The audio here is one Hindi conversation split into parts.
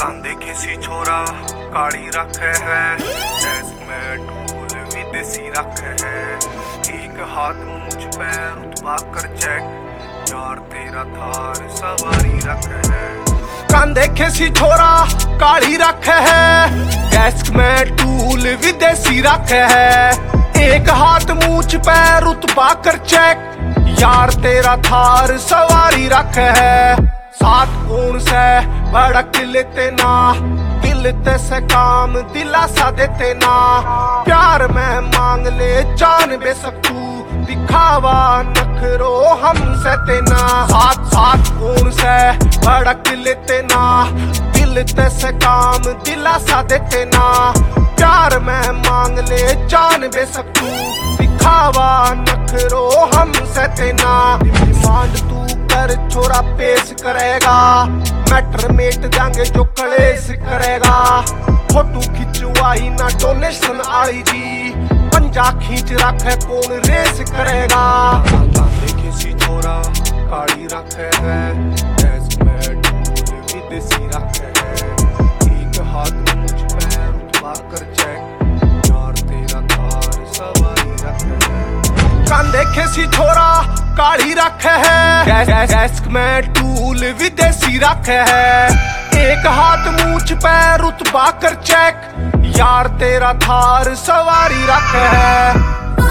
कांदे किसी छोरा काली रखे है, डेस्क में टूल विदेशी रखे है। एक हाथ मुझ पैर उठवा कर चेक, यार तेरा थार सवारी रखे है। कांदे किसी छोरा काली रखे है, डेस्क में टूल विदेशी रखे है। एक हाथ मुझ पैर उठवा कर चेक, यार तेरा थार सवारी रखे है। सात कोण से भड़क लेते ना, दिल ते से काम दिलासा देते ना। प्यार में मांग ले जान बेशक तू, दिखावा नखरो हमसे तेना। सात कोण से भड़क लेते ना, दिल ते से काम दिलासा देते ना। प्यार में मांग ले जान बेशक तू, दिखावा नखरो हमसे तेना। डिमांड तू कर छोरा पेश करेगा, मैटर मेट जाएंगे जो कलेश करेगा। फोटो खिंचवाई ना डोनेशन आई जी, पंजा खींच रखे कौन रेस करेगा। किसी छोरा काली रखे है, डेस्क में टूल विदेशी रखे है। एक हाथ मुझ पैर उठवा कर चेक, यार तेरा थार सवारी रखे है। कांदे किसी छोरा काली रखे है, डेस्क में टूल विदेशी रखे है। एक हाथ मुझ पैर उठवा कर चेक, यार तेरा थार सवारी रखे है।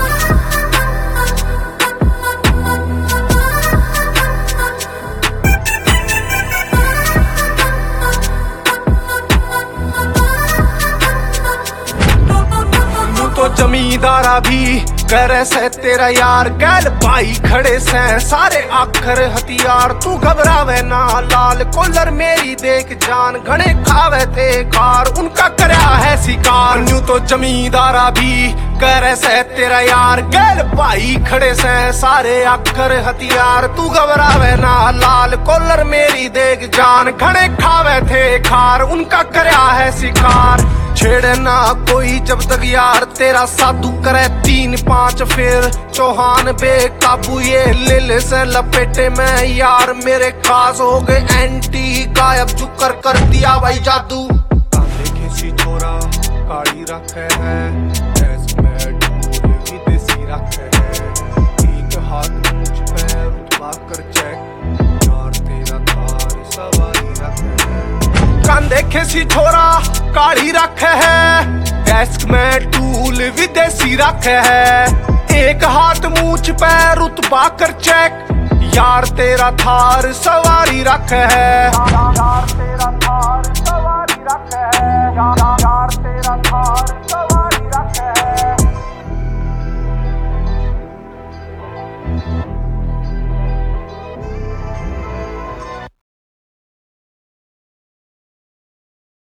तो जमींदारा भी करे से तेरा यार, गैल भाई खड़े से सारे आखर हथियार। तू घबरावे ना लाल कॉलर मेरी देख जान, घने खावे थे कार उनका करया है शिकार। न्यू तो जमींदारा भी करे से तेरा यार, गैल भाई खड़े से सारे आखर हथियार। तू घबरावे ना लाल कॉलर मेरी देख जान, घने खावे थे खार उनका करया है शिकार। छेड़े ना कोई जब तक यार तेरा साधु करे 3-5 फिर चौहान बेकाबू। ये ले से लपेटे में यार मेरे खास हो गए एंटी, गायब जुकर कर दिया भाई जादू। किसी छोरा काली रखे है, डेस्क में टूल विदेशी रखे है। एक हाथ मुझ पैर उठवा कर चेक, यार तेरा थार सवारी रखे है। कांदे किसी छोरा काली रखे है, डेस्क में टूल विदेशी रखे है। एक हाथ मुझ पैर उठवा कर चेक, यार तेरा थार सवारी रखे है। यार तेरा थार सवारी रखे है, यार तेरा थार सवारी रखे है।